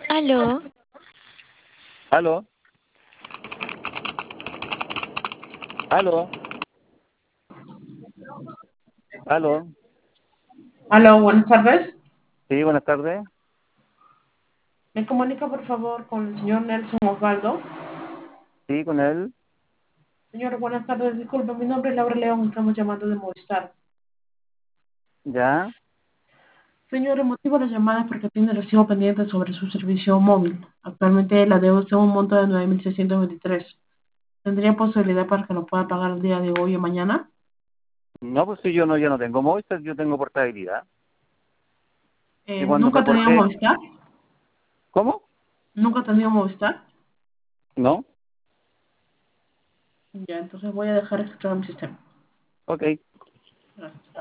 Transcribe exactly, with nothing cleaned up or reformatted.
Aló, Aló, aló, aló. Aló, buenas tardes. Sí, buenas tardes. ¿Me comunica, por favor, con el señor Nelson Osvaldo? Sí, con él. Señor, buenas tardes. Disculpe, mi nombre es Laura León. Estamos llamando de Movistar. Ya. Señor, el motivo de la llamada es porque tiene recibo pendiente sobre su servicio móvil. Actualmente la deuda está en un monto de nueve mil seiscientos veintitrés. ¿Tendría posibilidad para que lo pueda pagar el día de hoy o mañana? No, pues si yo no, yo no tengo Movistar, yo tengo portabilidad. Y Eh, cuando ¿Nunca me ha tenido porté, Movistar? ¿cómo? ¿Nunca ha tenido Movistar? No. Ya, entonces voy a dejar registrado mi sistema. Ok. Gracias.